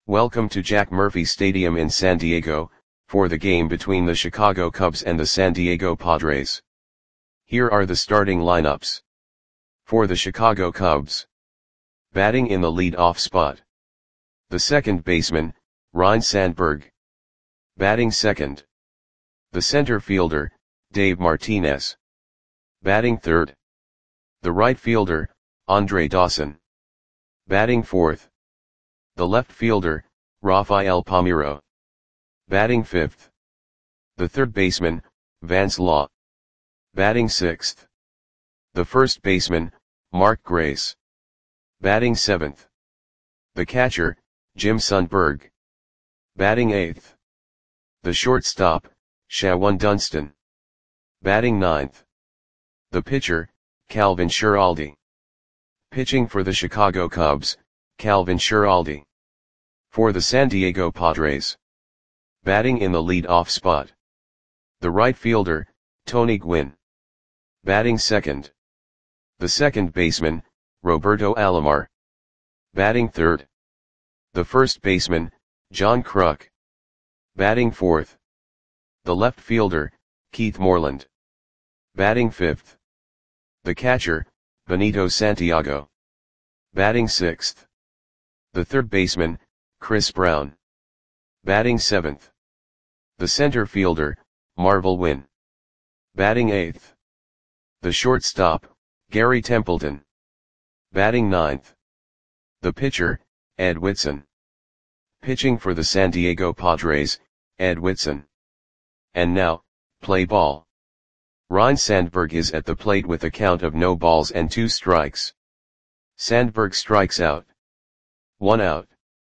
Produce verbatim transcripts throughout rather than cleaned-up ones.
Welcome to Jack Murphy Stadium in San Diego, for the game between the Chicago Cubs and the San Diego Padres. Here are the starting lineups. For the Chicago Cubs. Batting in the lead-off spot. The second baseman, Ryne Sandberg. Batting second. The center fielder, Dave Martinez. Batting third. The right fielder, Andre Dawson. Batting fourth. The left fielder, Rafael Palmeiro. Batting fifth. The third baseman, Vance Law. Batting sixth. The first baseman, Mark Grace. Batting seventh. The catcher, Jim Sundberg. Batting eighth. The shortstop, Shawon Dunston. Batting ninth. The pitcher, Calvin Schiraldi. Pitching for the Chicago Cubs, Calvin Schiraldi. For the San Diego Padres. Batting in the lead-off spot. The right fielder, Tony Gwynn. Batting second. The second baseman, Roberto Alomar. Batting third. The first baseman, John Kruk. Batting fourth. The left fielder, Keith Moreland. Batting fifth. The catcher, Benito Santiago. Batting sixth. The third baseman, Chris Brown. Batting seventh. The center fielder, Marvel Wynn. Batting eighth. The shortstop, Gary Templeton. Batting ninth. The pitcher, Ed Whitson. Pitching for the San Diego Padres, Ed Whitson. And now, play ball. Ryne Sandberg is at the plate with a count of no balls and two strikes. Sandberg strikes out. One out.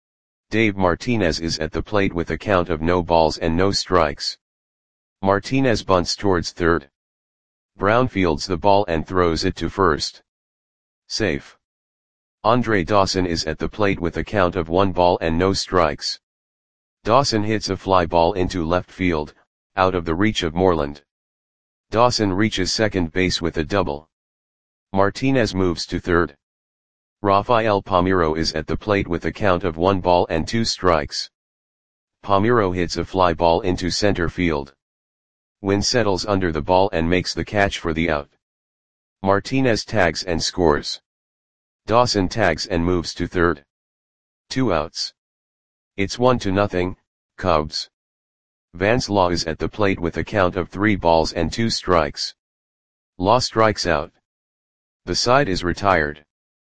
Dave Martinez is at the plate with a count of no balls and no strikes. Martinez bunts towards third. Brown fields the ball and throws it to first. Safe. Andre Dawson is at the plate with a count of one ball and no strikes. Dawson hits a fly ball into left field, out of the reach of Moreland. Dawson reaches second base with a double. Martinez moves to third. Rafael Palmeiro is at the plate with a count of one ball and two strikes. Palmeiro hits a fly ball into center field. Wynn settles under the ball and makes the catch for the out. Martinez tags and scores. Dawson tags and moves to third. Two outs. It's one to nothing, Cubs. Vance Law is at the plate with a count of three balls and two strikes. Law strikes out. The side is retired.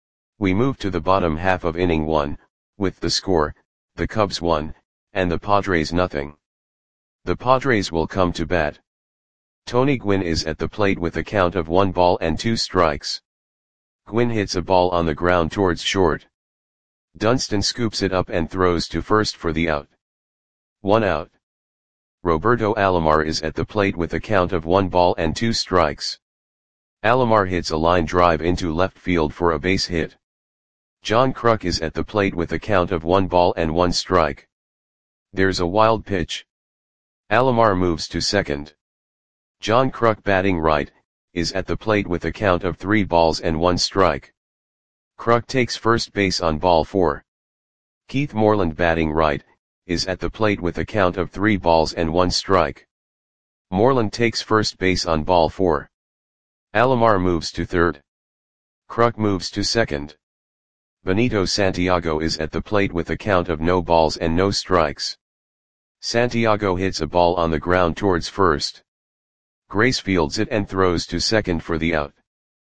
We move to the bottom half of inning one, with the score, the Cubs one, and the Padres nothing. The Padres will come to bat. Tony Gwynn is at the plate with a count of one ball and two strikes. Gwynn hits a ball on the ground towards short. Dunston scoops it up and throws to first for the out. One out. Roberto Alomar is at the plate with a count of one ball and two strikes. Alomar hits a line drive into left field for a base hit. John Kruk is at the plate with a count of one ball and one strike. There's a wild pitch. Alomar moves to second. John Kruk, batting right, is at the plate with a count of three balls and one strike. Kruk takes first base on ball four. Keith Moreland, batting right, is at the plate with a count of three balls and one strike. Moreland takes first base on ball four. Alomar moves to third. Kruk moves to second. Benito Santiago is at the plate with a count of no balls and no strikes. Santiago hits a ball on the ground towards first. Grace fields it and throws to second for the out.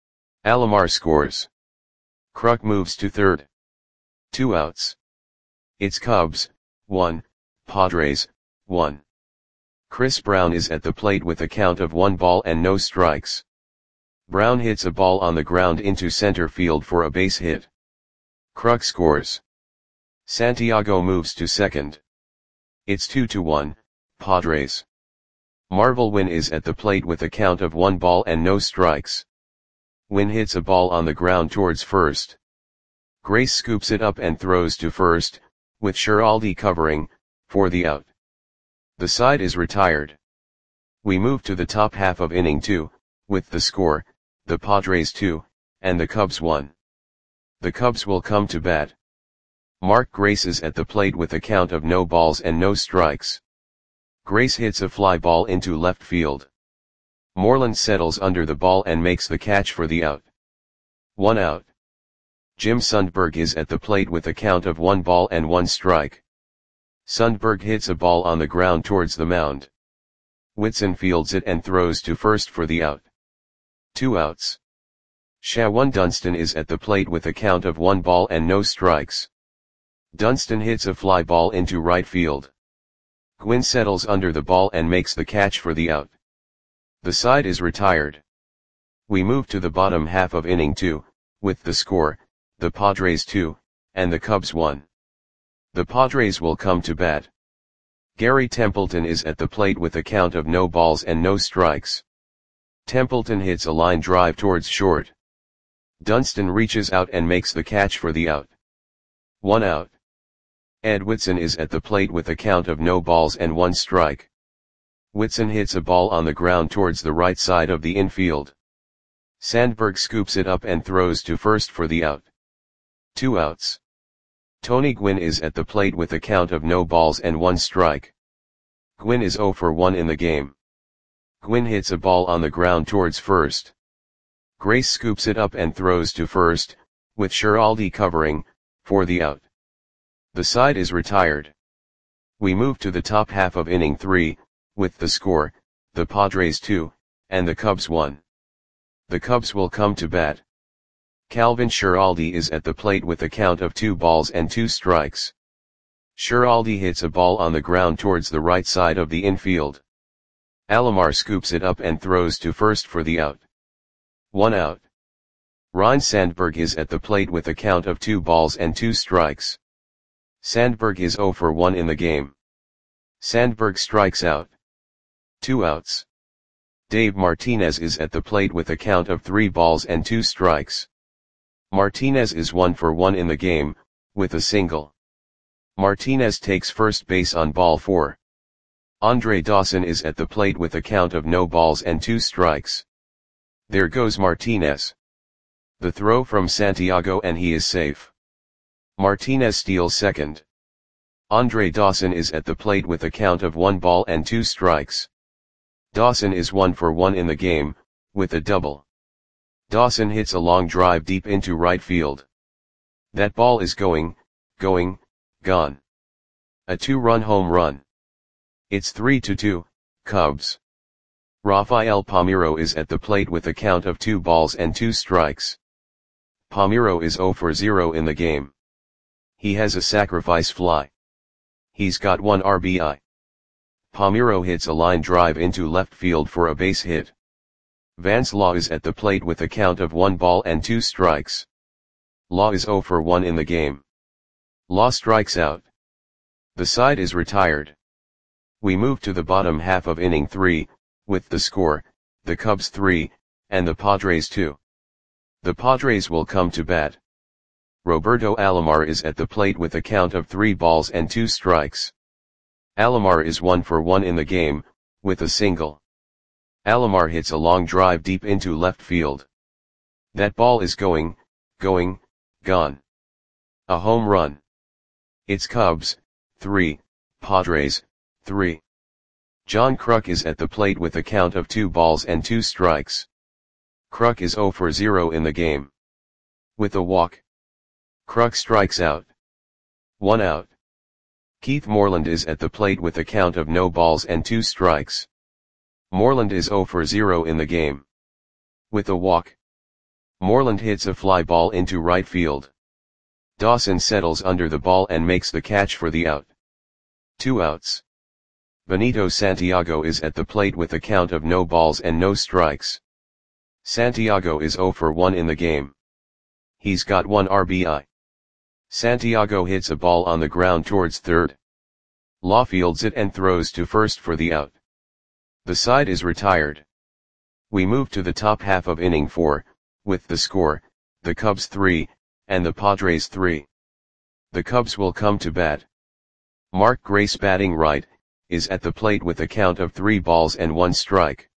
Alomar scores. Kruk moves to third. Two outs. It's Cubs, one, Padres, one. Chris Brown is at the plate with a count of one ball and no strikes. Brown hits a ball on the ground into center field for a base hit. Kruk scores. Santiago moves to second. It's two to one, Padres. Marvel Wynn is at the plate with a count of one ball and no strikes. Wynn hits a ball on the ground towards first. Grace scoops it up and throws to first, with Schiraldi covering, for the out. The side is retired. We move to the top half of inning two, with the score, the Padres two, and the Cubs one. The Cubs will come to bat. Mark Grace is at the plate with a count of no balls and no strikes. Grace hits a fly ball into left field. Moreland settles under the ball and makes the catch for the out. One out. Jim Sundberg is at the plate with a count of one ball and one strike. Sundberg hits a ball on the ground towards the mound. Whitson fields it and throws to first for the out. Two outs. Shawan Dunston is at the plate with a count of one ball and no strikes. Dunston hits a fly ball into right field. Gwynn settles under the ball and makes the catch for the out. The side is retired. We move to the bottom half of inning two, with the score, the Padres two, and the Cubs one. The Padres will come to bat. Gary Templeton is at the plate with a count of no balls and no strikes. Templeton hits a line drive towards short. Dunston reaches out and makes the catch for the out. One out. Ed Whitson is at the plate with a count of no balls and one strike. Whitson hits a ball on the ground towards the right side of the infield. Sandberg scoops it up and throws to first for the out. Two outs. Tony Gwynn is at the plate with a count of no balls and one strike. Gwynn is zero for one in the game. Gwynn hits a ball on the ground towards first. Grace scoops it up and throws to first, with Schiraldi covering, for the out. The side is retired. We move to the top half of inning three, with the score, the Padres two, and the Cubs one. The Cubs will come to bat. Calvin Schiraldi is at the plate with a count of two balls and two strikes. Schiraldi hits a ball on the ground towards the right side of the infield. Alomar scoops it up and throws to first for the out. One out. Ryne Sandberg is at the plate with a count of two balls and two strikes. Sandberg is zero for one in the game. Sandberg strikes out. Two outs. Dave Martinez is at the plate with a count of three balls and two strikes. Martinez is one for one in the game, with a single. Martinez takes first base on ball four. Andre Dawson is at the plate with a count of no balls and two strikes. There goes Martinez. The throw from Santiago and he is safe. Martinez steals second. Andre Dawson is at the plate with a count of one ball and two strikes. Dawson is one for one in the game, with a double. Dawson hits a long drive deep into right field. That ball is going, going, gone. A two-run home run. It's three to two, Cubs. Rafael Palmeiro is at the plate with a count of two balls and two strikes. Palmeiro is zero for zero in the game. He has a sacrifice fly. He's got one R B I. Palmeiro hits a line drive into left field for a base hit. Vance Law is at the plate with a count of one ball and two strikes. Law is zero for one in the game. Law strikes out. The side is retired. We move to the bottom half of inning three, with the score, the Cubs three, and the Padres two. The Padres will come to bat. Roberto Alomar is at the plate with a count of three balls and two strikes. Alomar is one for one in the game, with a single. Alomar hits a long drive deep into left field. That ball is going, going, gone. A home run. It's Cubs, three, Padres, three. John Kruk is at the plate with a count of two balls and two strikes. Kruk is zero for zero in the game. With a walk. Kruk strikes out. One out. Keith Moreland is at the plate with a count of no balls and two strikes. Moreland is zero for zero in the game. With a walk. Moreland hits a fly ball into right field. Dawson settles under the ball and makes the catch for the out. Two outs. Benito Santiago is at the plate with a count of no balls and no strikes. Santiago is zero for one in the game. He's got one R B I. Santiago hits a ball on the ground towards third. Law fields it and throws to first for the out. The side is retired. We move to the top half of inning four, with the score, the Cubs three, and the Padres three. The Cubs will come to bat. Mark Grace, batting right, is at the plate with a count of three balls and one strike.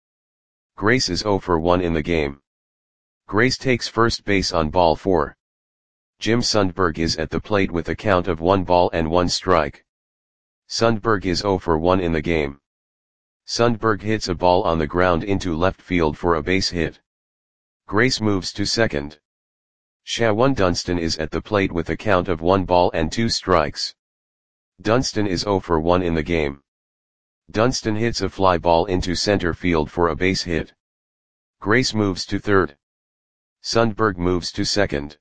Grace is zero for one in the game. Grace takes first base on ball four. Jim Sundberg is at the plate with a count of one ball and one strike. Sundberg is zero for one in the game. Sundberg hits a ball on the ground into left field for a base hit. Grace moves to second. Shawan Dunston is at the plate with a count of one ball and two strikes. Dunston is zero for one in the game. Dunston hits a fly ball into center field for a base hit. Grace moves to third. Sundberg moves to second.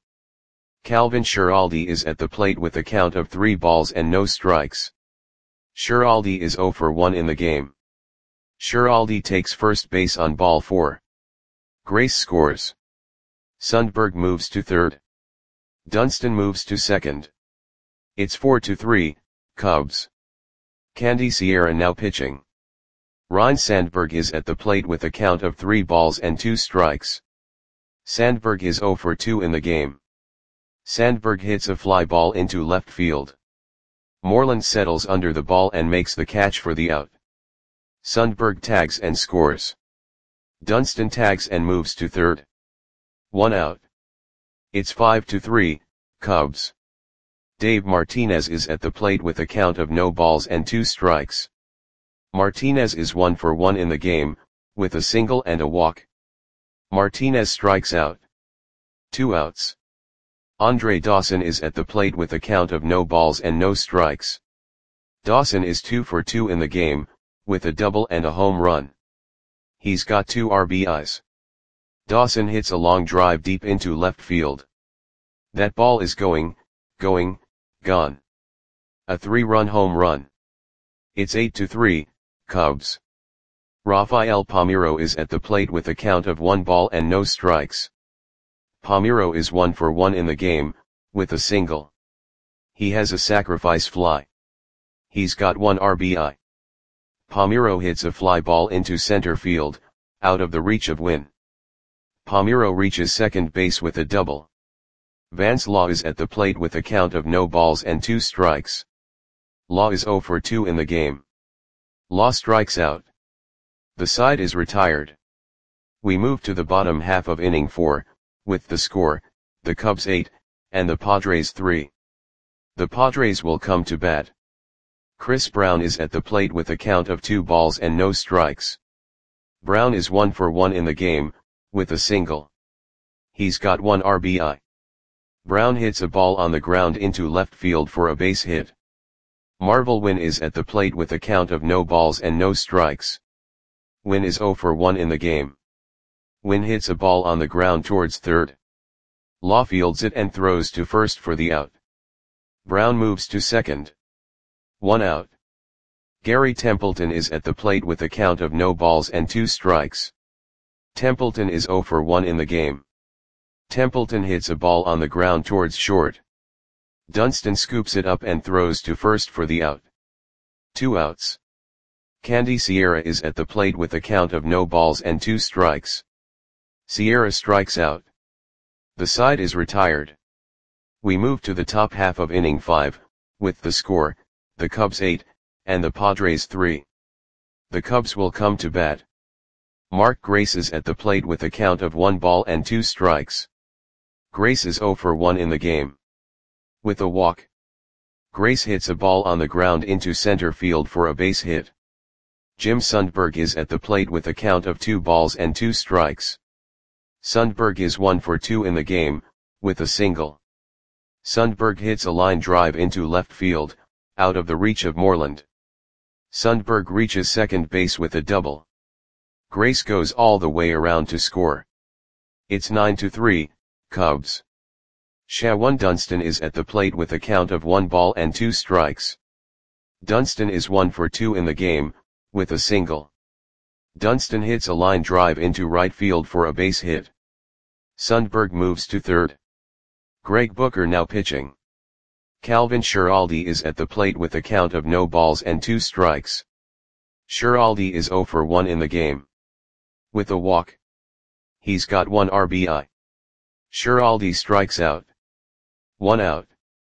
Calvin Schiraldi is at the plate with a count of three balls and no strikes. Schiraldi is zero for one in the game. Schiraldi takes first base on ball four. Grace scores. Sundberg moves to third. Dunston moves to second. It's four to three, Cubs. Candy Sierra now pitching. Ryne Sandberg is at the plate with a count of three balls and two strikes. Sandberg is zero for two in the game. Sandberg hits a fly ball into left field. Moreland settles under the ball and makes the catch for the out. Sundberg tags and scores. Dunston tags and moves to third. One out. It's five to three, Cubs. Dave Martinez is at the plate with a count of no balls and two strikes. Martinez is one for one in the game, with a single and a walk. Martinez strikes out. Two outs. Andre Dawson is at the plate with a count of no balls and no strikes. Dawson is two for two in the game, with a double and a home run. He's got two R B Is. Dawson hits a long drive deep into left field. That ball is going, going, gone. A three-run home run. It's eight to three, Cubs. Rafael Palmeiro is at the plate with a count of one ball and no strikes. Palmeiro is one for one in the game, with a single. He has a sacrifice fly. He's got one R B I. Palmeiro hits a fly ball into center field, out of the reach of Winn. Palmeiro reaches second base with a double. Vance Law is at the plate with a count of no balls and two strikes. Law is zero for two in the game. Law strikes out. The side is retired. We move to the bottom half of inning four, with the score, the Cubs eight, and the Padres three. The Padres will come to bat. Chris Brown is at the plate with a count of two balls and no strikes. Brown is one for one in the game, with a single. He's got one R B I. Brown hits a ball on the ground into left field for a base hit. Marvel Winn is at the plate with a count of no balls and no strikes. Winn is zero for one in the game. Winn hits a ball on the ground towards third. Law fields it and throws to first for the out. Brown moves to second. One out. Gary Templeton is at the plate with a count of no balls and two strikes. Templeton is zero for one in the game. Templeton hits a ball on the ground towards short. Dunston scoops it up and throws to first for the out. Two outs. Candy Sierra is at the plate with a count of no balls and two strikes. Sierra strikes out. The side is retired. We move to the top half of inning five, with the score, the Cubs eight, and the Padres three. The Cubs will come to bat. Mark Grace is at the plate with a count of one ball and two strikes. Grace is zero for one in the game. With a walk. Grace hits a ball on the ground into center field for a base hit. Jim Sundberg is at the plate with a count of two balls and two strikes. Sundberg is one for two in the game, with a single. Sundberg hits a line drive into left field, out of the reach of Moreland. Sundberg reaches second base with a double. Grace goes all the way around to score. It's nine to three, Cubs. Shawan Dunston is at the plate with a count of one ball and two strikes. Dunston is one for two in the game, with a single. Dunston hits a line drive into right field for a base hit. Sundberg moves to third. Greg Booker now pitching. Calvin Schiraldi is at the plate with a count of no balls and two strikes. Schiraldi is zero for one in the game. With a walk. He's got one R B I. Schiraldi strikes out. One out.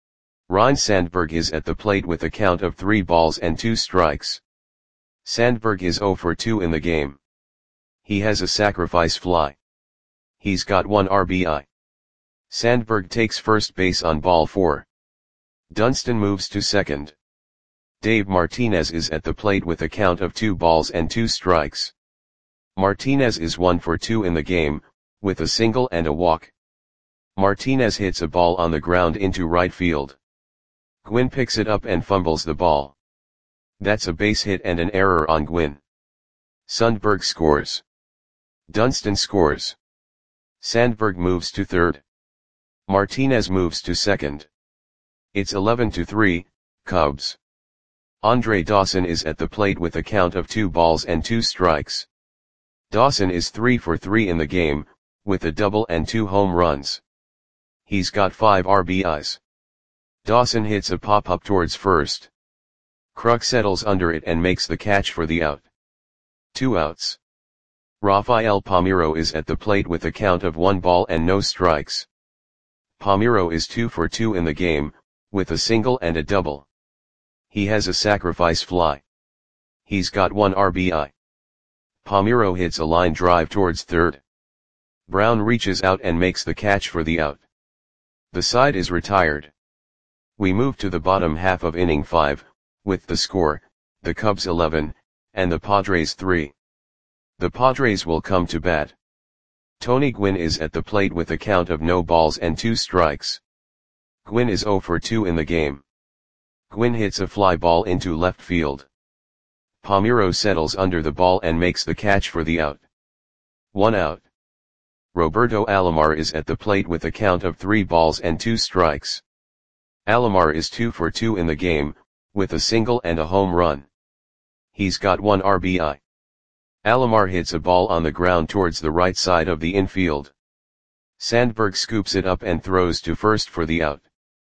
Ryne Sandberg is at the plate with a count of three balls and two strikes. Sandberg is zero for two in the game. He has a sacrifice fly. He's got one R B I. Sandberg takes first base on ball four. Dunston moves to second. Dave Martinez is at the plate with a count of two balls and two strikes. Martinez is one for two in the game, with a single and a walk. Martinez hits a ball on the ground into right field. Gwynn picks it up and fumbles the ball. That's a base hit and an error on Gwynn. Sandberg scores. Dunston scores. Sandberg moves to third. Martinez moves to second. It's eleven to three, Cubs. Andre Dawson is at the plate with a count of two balls and two strikes. Dawson is three for three in the game, with a double and two home runs. He's got five R B Is. Dawson hits a pop-up towards first. Kruk settles under it and makes the catch for the out. Two outs. Rafael Palmeiro is at the plate with a count of one ball and no strikes. Palmeiro is two for two in the game, with a single and a double. He has a sacrifice fly. He's got one R B I. Palmeiro hits a line drive towards third. Brown reaches out and makes the catch for the out. The side is retired. We move to the bottom half of inning five, with the score, the Cubs eleven, and the Padres three. The Padres will come to bat. Tony Gwynn is at the plate with a count of no balls and two strikes. Gwynn is zero for two in the game. Gwynn hits a fly ball into left field. Palmeiro settles under the ball and makes the catch for the out. One out. Roberto Alomar is at the plate with a count of three balls and two strikes. Alomar is two for two in the game, with a single and a home run. He's got one R B I. Alomar hits a ball on the ground towards the right side of the infield. Sandberg scoops it up and throws to first for the out.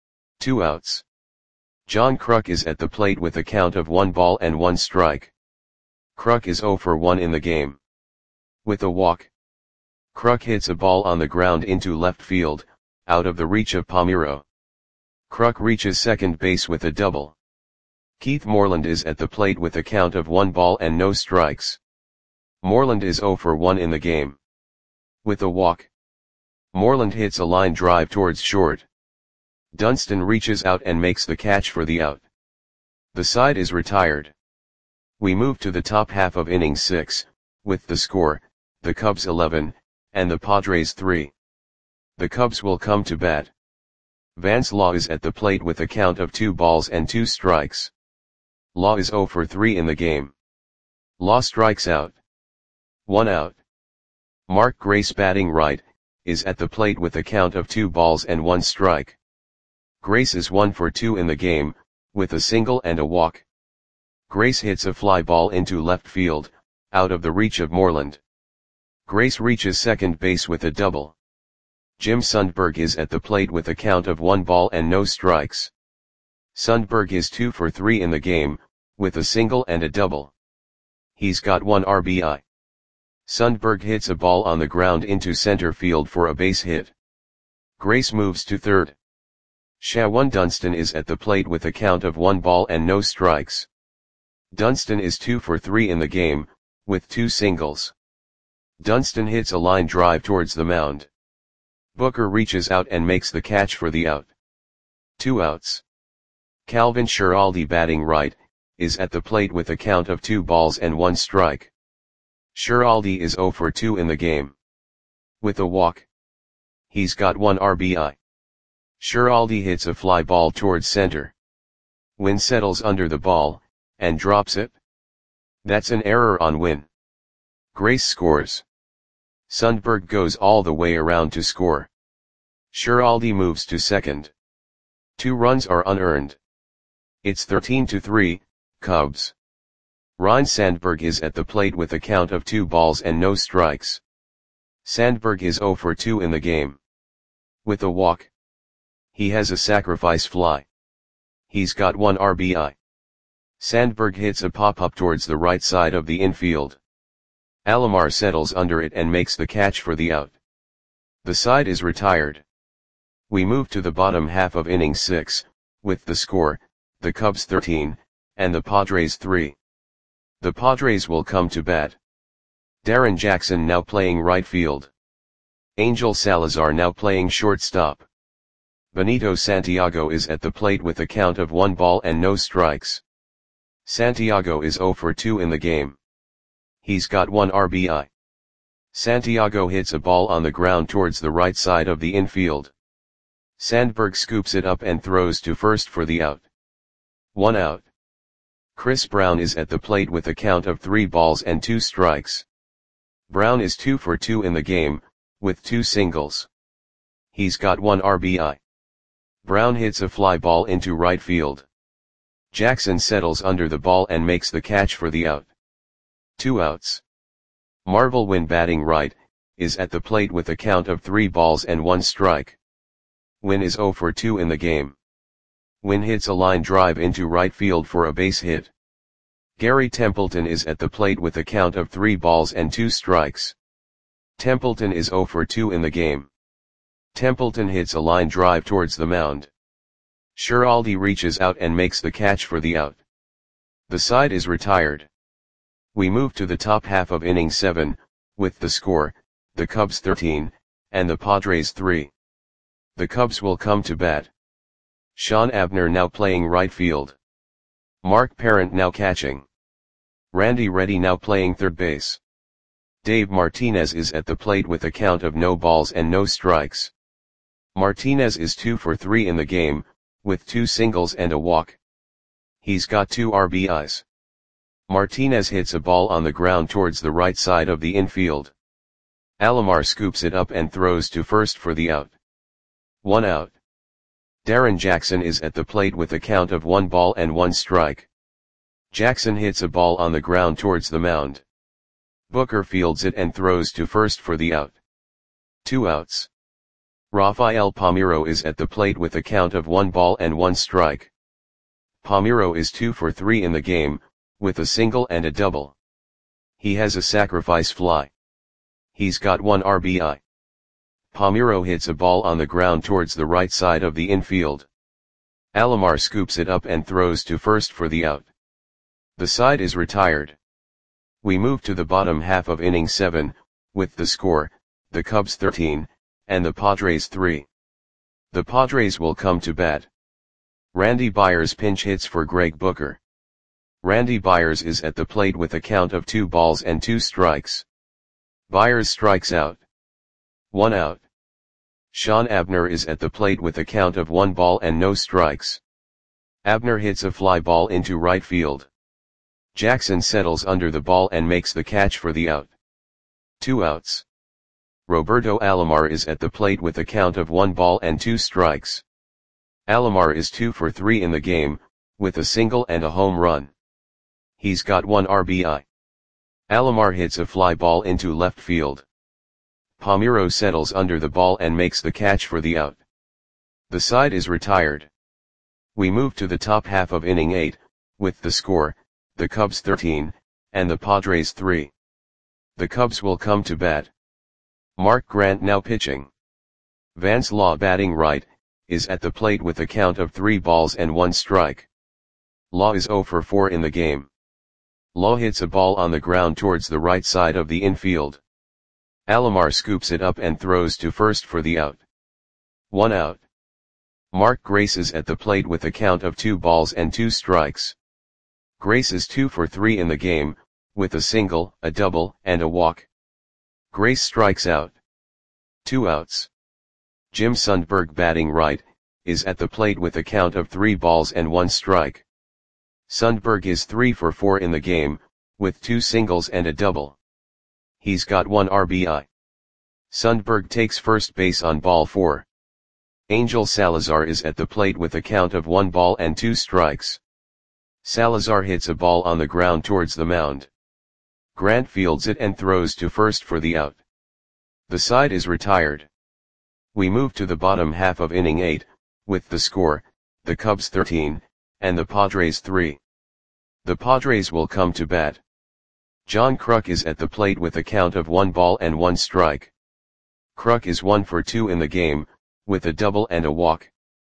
Two outs. John Kruk is at the plate with a count of one ball and one strike. Kruk is zero for one in the game. With a walk. Kruk hits a ball on the ground into left field, out of the reach of Palmeiro. Kruk reaches second base with a double. Keith Moreland is at the plate with a count of one ball and no strikes. Moreland is zero for one in the game. With a walk. Moreland hits a line drive towards short. Dunston reaches out and makes the catch for the out. The side is retired. We move to the top half of inning six, with the score, the Cubs eleven, and the Padres three. The Cubs will come to bat. Vance Law is at the plate with a count of two balls and two strikes. Law is zero for three in the game. Law strikes out. One out. Mark Grace, batting right, is at the plate with a count of two balls and one strike. Grace is one for two in the game, with a single and a walk. Grace hits a fly ball into left field, out of the reach of Moreland. Grace reaches second base with a double. Jim Sundberg is at the plate with a count of one ball and no strikes. Sundberg is two for three in the game, with a single and a double. He's got one R B I. Sundberg hits a ball on the ground into center field for a base hit. Grace moves to third. Shawan Dunston is at the plate with a count of one ball and no strikes. Dunston is two for three in the game, with two singles. Dunston hits a line drive towards the mound. Booker reaches out and makes the catch for the out. Two outs. Calvin Schiraldi, batting right, is at the plate with a count of two balls and one strike. Schiraldi is zero for two in the game. With a walk. He's got one R B I. Schiraldi hits a fly ball towards center. Wynn settles under the ball, and drops it. That's an error on Wynn. Grace scores. Sundberg goes all the way around to score. Schiraldi moves to second. Two runs are unearned. It's thirteen to three, Cubs. Ryne Sandberg is at the plate with a count of two balls and no strikes. Sandberg is zero for two in the game. With a walk. He has a sacrifice fly. He's got one R B I. Sandberg hits a pop-up towards the right side of the infield. Alomar settles under it and makes the catch for the out. The side is retired. We move to the bottom half of inning six, with the score, the Cubs thirteen, and the Padres three. The Padres will come to bat. Darren Jackson now playing right field. Angel Salazar now playing shortstop. Benito Santiago is at the plate with a count of one ball and no strikes. Santiago is zero for two in the game. He's got one R B I. Santiago hits a ball on the ground towards the right side of the infield. Sandberg scoops it up and throws to first for the out. One out. Chris Brown is at the plate with a count of three balls and two strikes. Brown is two for two in the game, with two singles. He's got one R B I. Brown hits a fly ball into right field. Jackson settles under the ball and makes the catch for the out. Two outs. Marvel Wynn, batting right, is at the plate with a count of three balls and one strike. Wynn is zero for two in the game. Wynn hits a line drive into right field for a base hit. Gary Templeton is at the plate with a count of three balls and two strikes. Templeton is zero for two in the game. Templeton hits a line drive towards the mound. Schiraldi reaches out and makes the catch for the out. The side is retired. We move to the top half of inning seven, with the score, the Cubs thirteen, and the Padres three. The Cubs will come to bat. Sean Abner now playing right field. Mark Parent now catching. Randy Reddy now playing third base. Dave Martinez is at the plate with a count of no balls and no strikes. Martinez is two for three in the game, with two singles and a walk. He's got two R B Is. Martinez hits a ball on the ground towards the right side of the infield. Alomar scoops it up and throws to first for the out. One out. Darren Jackson is at the plate with a count of one ball and one strike. Jackson hits a ball on the ground towards the mound. Booker fields it and throws to first for the out. Two outs. Rafael Palmeiro is at the plate with a count of one ball and one strike. Palmeiro is two for three in the game, with a single and a double. He has a sacrifice fly. He's got one R B I. Palmeiro hits a ball on the ground towards the right side of the infield. Alomar scoops it up and throws to first for the out. The side is retired. We move to the bottom half of inning seven, with the score, the Cubs thirteen, and the Padres three. The Padres will come to bat. Randy Byers pinch hits for Greg Booker. Randy Byers is at the plate with a count of two balls and two strikes. Byers strikes out. One out. Sean Abner is at the plate with a count of one ball and no strikes. Abner hits a fly ball into right field. Jackson settles under the ball and makes the catch for the out. Two outs. Roberto Alomar is at the plate with a count of one ball and two strikes. Alomar is two for three in the game, with a single and a home run. He's got one R B I. Alomar hits a fly ball into left field. Palmeiro settles under the ball and makes the catch for the out. The side is retired. We move to the top half of inning eight, with the score, the Cubs thirteen, and the Padres three. The Cubs will come to bat. Mark Grant now pitching. Vance Law, batting right, is at the plate with a count of three balls and one strike. Law is zero for four in the game. Law hits a ball on the ground towards the right side of the infield. Alomar scoops it up and throws to first for the out. One out. Mark Grace is at the plate with a count of two balls and two strikes. Grace is two for three in the game, with a single, a double, and a walk. Grace strikes out. Two outs. Jim Sundberg, batting right, is at the plate with a count of three balls and one strike. Sundberg is three for four in the game, with two singles and a double. He's got one R B I. Sundberg takes first base on ball four. Angel Salazar is at the plate with a count of one ball and two strikes. Salazar hits a ball on the ground towards the mound. Grant fields it and throws to first for the out. The side is retired. We move to the bottom half of inning eight, with the score, the Cubs thirteen, and the Padres three. The Padres will come to bat. John Kruk is at the plate with a count of one ball and one strike. Kruk is one for two in the game, with a double and a walk.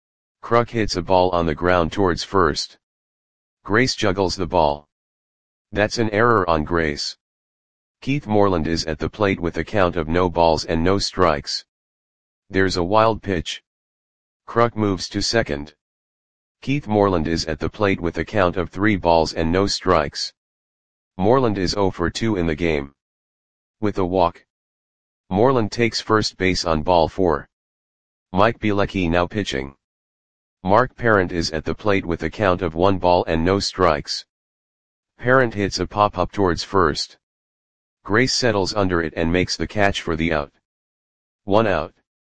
Kruk hits a ball on the ground towards first. Grace juggles the ball. That's an error on Grace. Keith Moreland is at the plate with a count of no balls and no strikes. There's a wild pitch. Kruk moves to second. Keith Moreland is at the plate with a count of three balls and no strikes. Moreland is oh for two in the game. With a walk. Moreland takes first base on ball four. Mike Bielecki now pitching. Mark Parent is at the plate with a count of one ball and no strikes. Parent hits a pop-up towards first. Grace settles under it and makes the catch for the out. One out.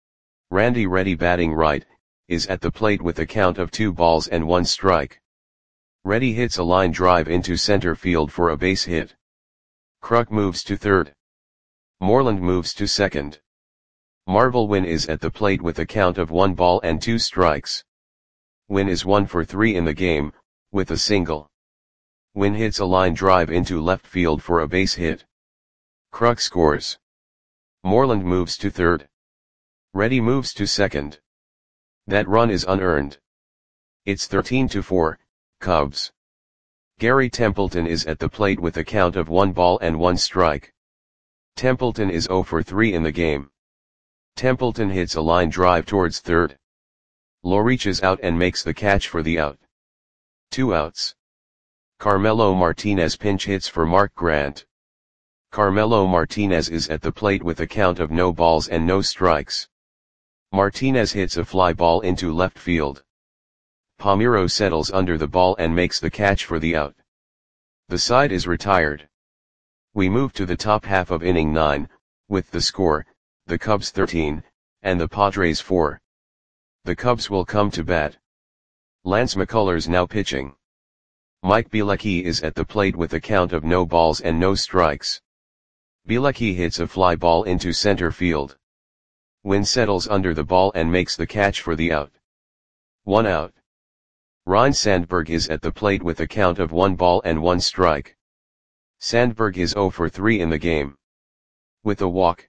Randy Reddy batting right, is at the plate with a count of two balls and one strike. Reddy hits a line drive into center field for a base hit. Kruk moves to third. Moreland moves to second. Marvel Wynn is at the plate with a count of one ball and two strikes. Wynn is one for three in the game, with a single. Wynn hits a line drive into left field for a base hit. Kruk scores. Moreland moves to third. Reddy moves to second. That run is unearned. It's thirteen to four, Cubs. Gary Templeton is at the plate with a count of one ball and one strike. Templeton is oh for three in the game. Templeton hits a line drive towards third. Lowe reaches out and makes the catch for the out. Two outs. Carmelo Martinez pinch hits for Mark Grant. Carmelo Martinez is at the plate with a count of no balls and no strikes. Martinez hits a fly ball into left field. Palmeiro settles under the ball and makes the catch for the out. The side is retired. We move to the top half of inning nine, with the score, the Cubs thirteen, and the Padres four. The Cubs will come to bat. Lance McCullers now pitching. Mike Bielecki is at the plate with a count of no balls and no strikes. Bielecki hits a fly ball into center field. Wynn settles under the ball and makes the catch for the out. One out. Ryne Sandberg is at the plate with a count of one ball and one strike. Sandberg is oh for three in the game. With a walk.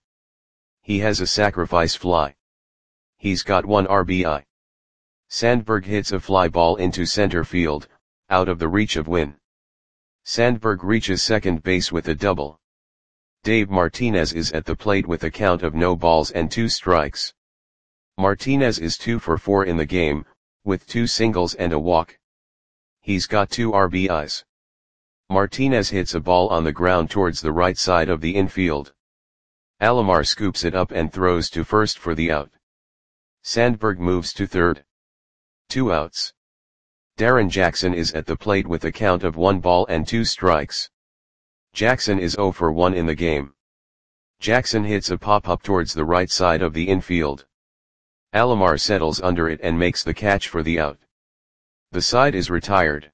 He has a sacrifice fly. He's got one R B I. Sandberg hits a fly ball into center field, out of the reach of Wynn. Sandberg reaches second base with a double. Dave Martinez is at the plate with a count of no balls and two strikes. Martinez is two for four in the game, with two singles and a walk. He's got two R B Is. Martinez hits a ball on the ground towards the right side of the infield. Alomar scoops it up and throws to first for the out. Sandberg moves to third. Two outs. Darren Jackson is at the plate with a count of one ball and two strikes. Jackson is oh for one in the game. Jackson hits a pop-up towards the right side of the infield. Alomar settles under it and makes the catch for the out. The side is retired.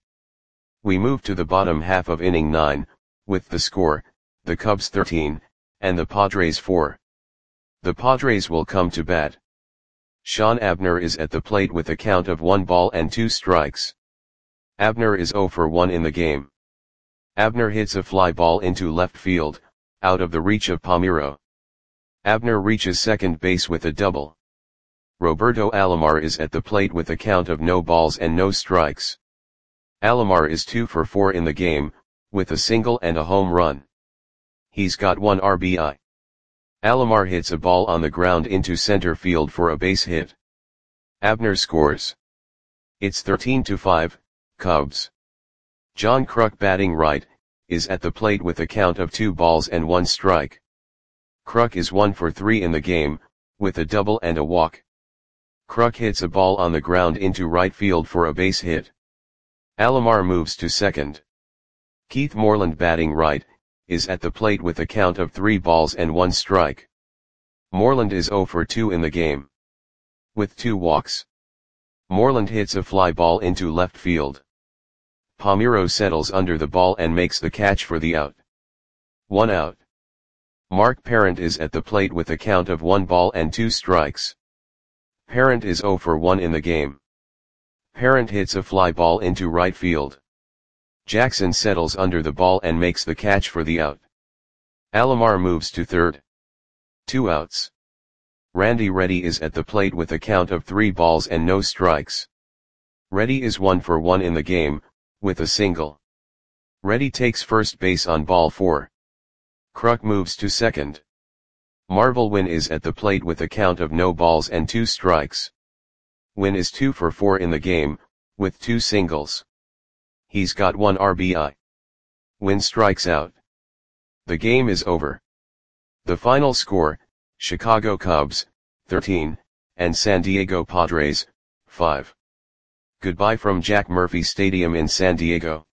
We move to the bottom half of inning nine, with the score, the Cubs thirteen, and the Padres four. The Padres will come to bat. Sean Abner is at the plate with a count of one ball and two strikes. Abner is oh for one in the game. Abner hits a fly ball into left field, out of the reach of Palmeiro. Abner reaches second base with a double. Roberto Alomar is at the plate with a count of no balls and no strikes. Alomar is two for four in the game, with a single and a home run. He's got one R B I. Alomar hits a ball on the ground into center field for a base hit. Abner scores. It's thirteen to five, Cubs. John Kruk batting right, is at the plate with a count of two balls and one strike. Kruk is one for three in the game, with a double and a walk. Kruk hits a ball on the ground into right field for a base hit. Alomar moves to second. Keith Moreland batting right, is at the plate with a count of three balls and one strike. Moreland is oh for two in the game. With two walks. Moreland hits a fly ball into left field. Palmeiro settles under the ball and makes the catch for the out. One out. Mark Parent is at the plate with a count of one ball and two strikes. Parent is oh for one in the game. Parent hits a fly ball into right field. Jackson settles under the ball and makes the catch for the out. Alomar moves to third. Two outs. Randy Reddy is at the plate with a count of three balls and no strikes. Reddy is one for one in the game, with a single. Reddy takes first base on ball four. Kruk moves to second. Marvel Win is at the plate with a count of no balls and two strikes. Win is two for four in the game, with two singles. He's got one R B I. Win strikes out. The game is over. The final score, Chicago Cubs, thirteen, and San Diego Padres, five. Goodbye from Jack Murphy Stadium in San Diego.